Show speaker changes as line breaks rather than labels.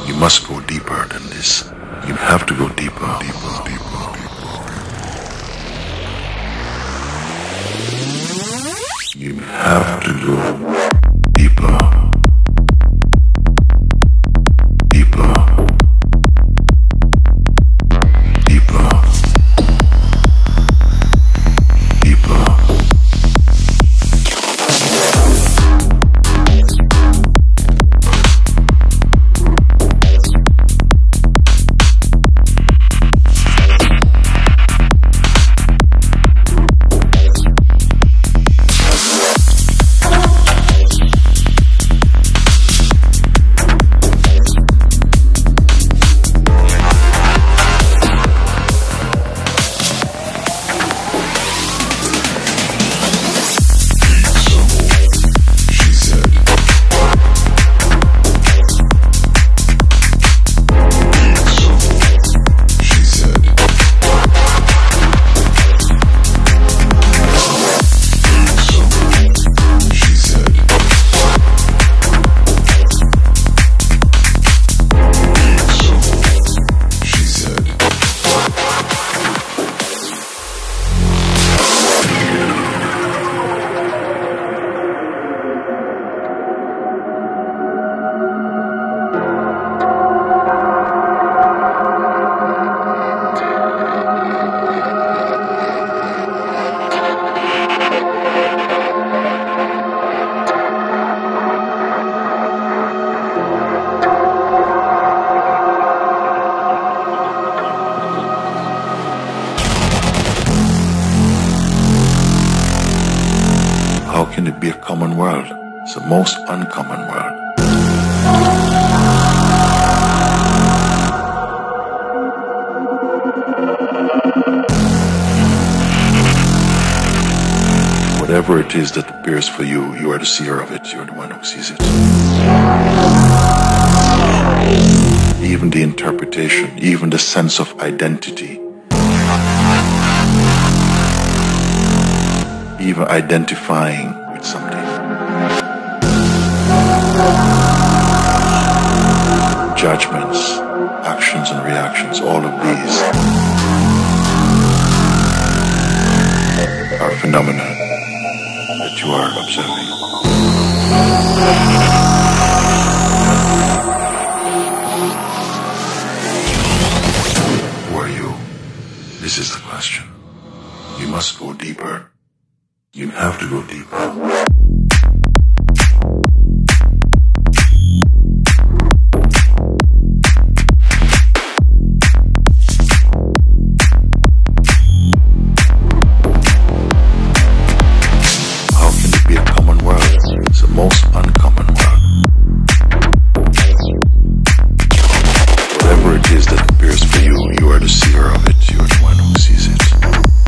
You must go deeper than this. You have to go deeper, deeper, deeper, deeper. You have to go deeper, deeper, deeper, deeper. How can it be a common world? It's the most uncommon world. Whatever it is that appears for you, you are the seer of it. You're the one who sees it. Even the interpretation, even the sense of identity, even identifying with something. Judgments, actions and reactions, all of these are phenomena that you are observing. Who are you? This is the question. You must go deeper. You have to go deeper. How can it be a common world? It's the most uncommon world. Whatever it is that appears for you, you are the seer of it. You are the one who sees it.